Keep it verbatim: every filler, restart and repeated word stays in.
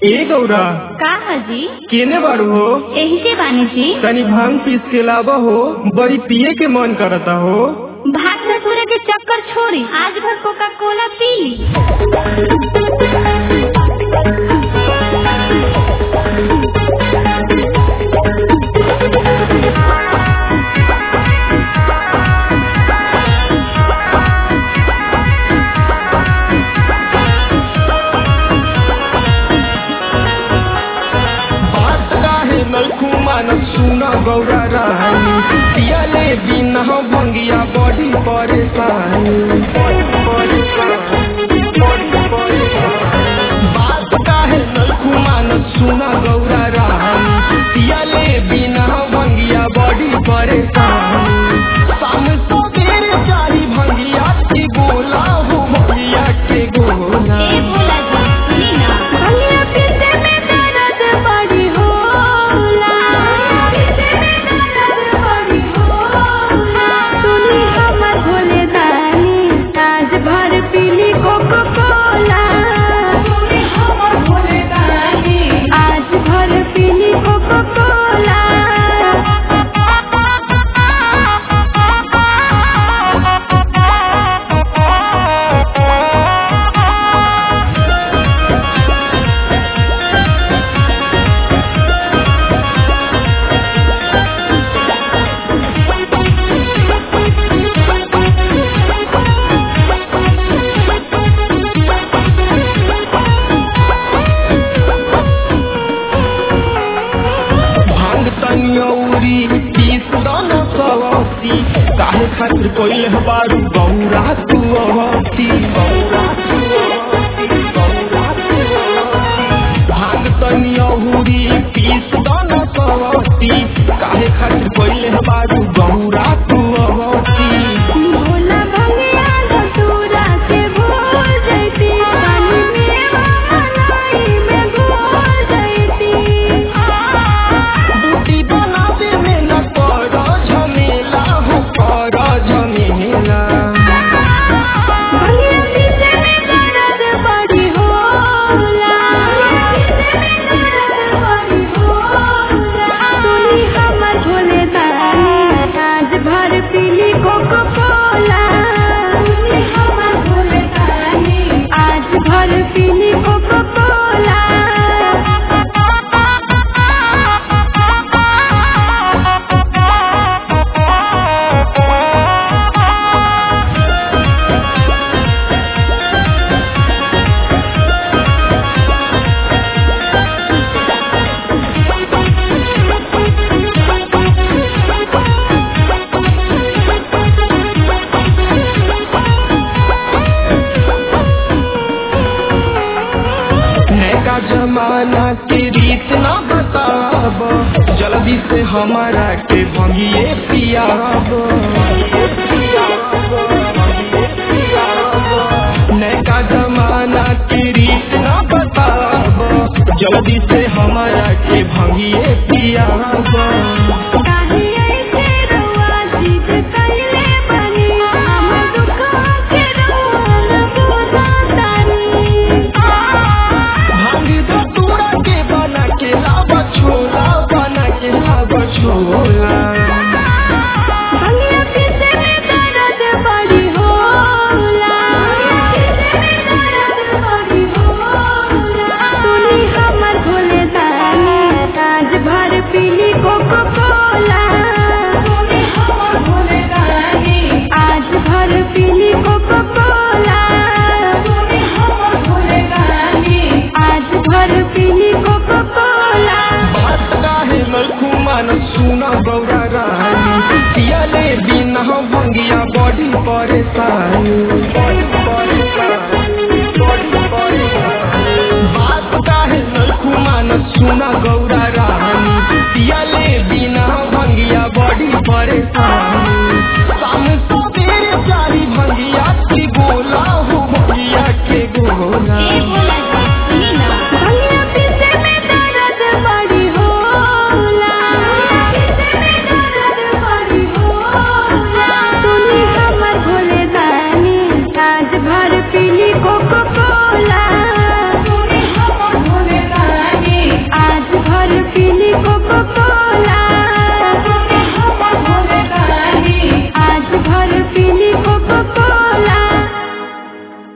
ए गौरा का हाजी केने बारू हो? एही से बानी जी। तनी भांग पीस के लावा हो, बड़ी पिए के मन करता हो। भात पूरे के चक्कर छोड़ी आज भर कोका कोला पी ली। सुना गौरा रानी पियाले बिना भंगिया बड़ी परेशानी। बात काहे नलखू मानत सुना गौरा रानी पियाले बिना भंगिया बड़ी परेशानी। शाम सवेरे चाही भंगिया के गोला हो, भंगिया के गोला। ए भोला जी सुनी ना, भंगिया पीते में दर्द बड़ी होला। सुनी हमर भोले दानी आज भर पीली कोका कोला। सुनी हमर भोले दानी आज भर पीली कोका कोला। काहे खातिर कोई बारू गौरा तू अवती भांग तनी अहुरी पीस दाना सवती। काहे खातिर कोई बारू गौरा तू अवती। भोला भंगिया धतूरा के भूल जैती, पानी में मलाई में घोल जैती। बूटी बनावे में न कर झमेला हो, कर झमेला। भंगिया पीते में दर्द बड़ी होला। सुनी हमर भोले दानी आज भर पीली कोका कोला। सुनी हमर भोले दानी आज भर पीली कोका कोला। नैका जमाना के रीत ना बताब, जल्दी से हमारा के भंगिए पियाब। नैका जमाना के रीत ना बताब, जल्दी से हमारा के भंगिए पियाब। काहे ऐसे रउआ जिद कइले बानी, हम दुखवा के रोल बुझतानी। भांग दो तूड़ा के बना के लावा छोला, बना के लावा छोला। भंगिया पीते में दर्द बड़ी होला। सुनी हमर भोले दानी आज भर पीली कोका कोला। सुनी हमर भोले दानी आज भर पीली कोका कोला। सुनी हमर भोले दानी आज भर पीली कोका कोला। बात काहे नलखू मानत सुना गौरा रानी पियाले बिना भंगिया बड़ी परेशानी। बात काहे नलखू मानत सुना गौरा